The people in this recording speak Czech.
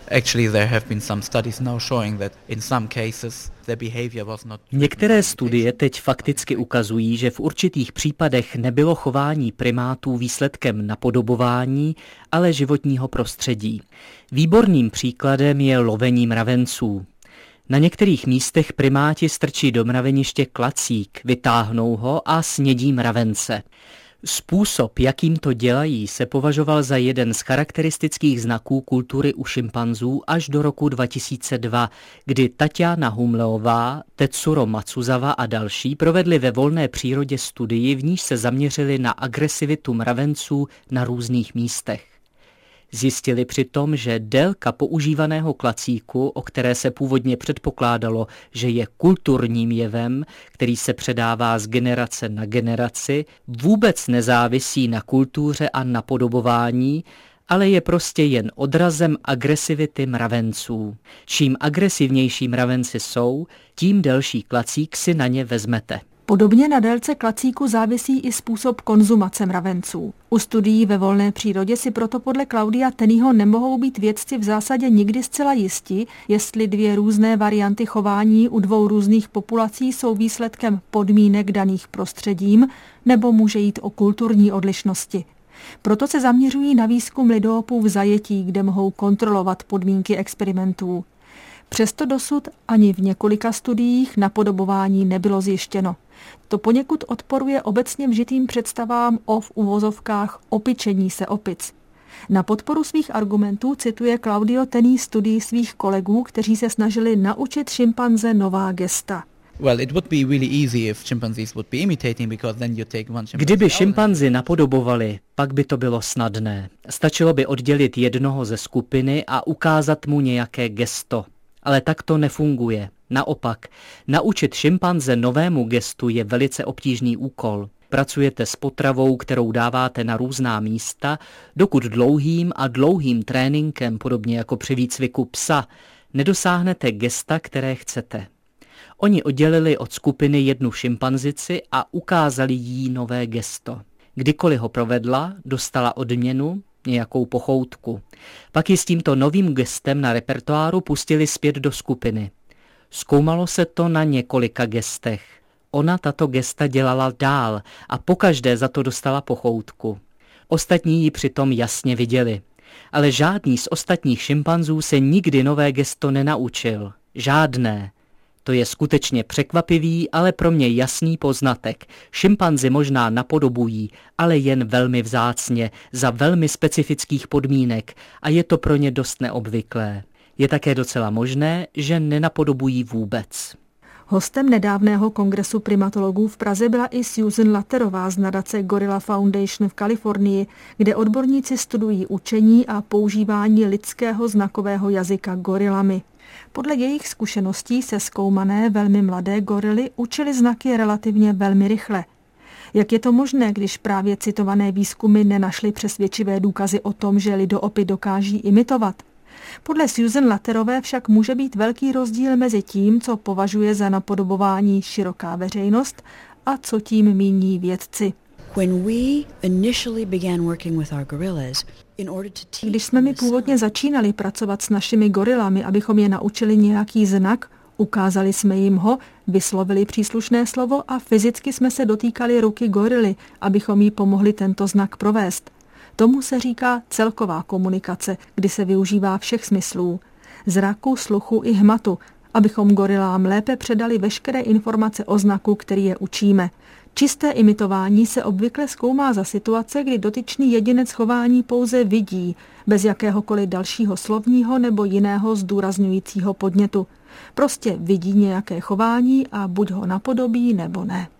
Některé studie teď fakticky ukazují, že v určitých případech nebylo chování primátů výsledkem napodobování, ale životního prostředí. Výborným příkladem je lovení mravenců. Na některých místech primáti strčí do mraveniště klacík, vytáhnou ho a snědí mravence. Způsob, jakým to dělají, se považoval za jeden z charakteristických znaků kultury u šimpanzů až do roku 2002, kdy Tatiana Humleová, Tetsuro Matsuzawa a další provedli ve volné přírodě studii, v níž se zaměřili na agresivitu mravenců na různých místech. Zjistili přitom, že délka používaného klacíku, o které se původně předpokládalo, že je kulturním jevem, který se předává z generace na generaci, vůbec nezávisí na kultuře a napodobování, ale je prostě jen odrazem agresivity mravenců. Čím agresivnější mravenci jsou, tím delší klacík si na ně vezmete. Podobně na délce klacíku závisí i způsob konzumace mravenců. U studií ve volné přírodě si proto podle Claudia Tenneyho nemohou být vědci v zásadě nikdy zcela jisti, jestli dvě různé varianty chování u dvou různých populací jsou výsledkem podmínek daných prostředím, nebo může jít o kulturní odlišnosti. Proto se zaměřují na výzkum lidoopů v zajetí, kde mohou kontrolovat podmínky experimentů. Přesto dosud ani v několika studiích napodobování nebylo zjištěno. To poněkud odporuje obecně vžitým představám o v uvozovkách opičení se opic. Na podporu svých argumentů cituje Claudio Tenney studii svých kolegů, kteří se snažili naučit šimpanze nová gesta. Kdyby šimpanzi napodobovali, pak by to bylo snadné. Stačilo by oddělit jednoho ze skupiny a ukázat mu nějaké gesto. Ale tak to nefunguje. Naopak, naučit šimpanze novému gestu je velice obtížný úkol. Pracujete s potravou, kterou dáváte na různá místa, dokud dlouhým tréninkem, podobně jako při výcviku psa, nedosáhnete gesta, které chcete. Oni oddělili od skupiny jednu šimpanzici a ukázali jí nové gesto. Kdykoliv ho provedla, dostala odměnu, nějakou pochoutku. Pak ji s tímto novým gestem na repertoáru pustili zpět do skupiny. Zkoumalo se to na několika gestech. Ona tato gesta dělala dál a pokaždé za to dostala pochoutku. Ostatní ji přitom jasně viděli. Ale žádný z ostatních šimpanzů se nikdy nové gesto nenaučil. Žádné. To je skutečně překvapivý, ale pro mě jasný poznatek. Šimpanzi možná napodobují, ale jen velmi vzácně, za velmi specifických podmínek a je to pro ně dost neobvyklé. Je také docela možné, že nenapodobují vůbec. Hostem nedávného kongresu primatologů v Praze byla i Susan Latterová z nadace Gorilla Foundation v Kalifornii, kde odborníci studují učení a používání lidského znakového jazyka gorilami. Podle jejich zkušeností se zkoumané velmi mladé gorily učily znaky relativně velmi rychle. Jak je to možné, když právě citované výzkumy nenašly přesvědčivé důkazy o tom, že lidoopy dokáží imitovat? Podle Susan Latterové však může být velký rozdíl mezi tím, co považuje za napodobování široká veřejnost a co tím míní vědci. Když jsme mi původně začínali pracovat s našimi gorilami, abychom je naučili nějaký znak, ukázali jsme jim ho, vyslovili příslušné slovo a fyzicky jsme se dotýkali ruky gorily, abychom jí pomohli tento znak provést. Tomu se říká celková komunikace, kdy se využívá všech smyslů. Zraku, sluchu i hmatu, abychom gorilám lépe předali veškeré informace o znaku, který je učíme. Čisté imitování se obvykle zkoumá za situace, kdy dotyčný jedinec chování pouze vidí, bez jakéhokoliv dalšího slovního nebo jiného zdůrazňujícího podnětu. Prostě vidí nějaké chování a buď ho napodobí, nebo ne.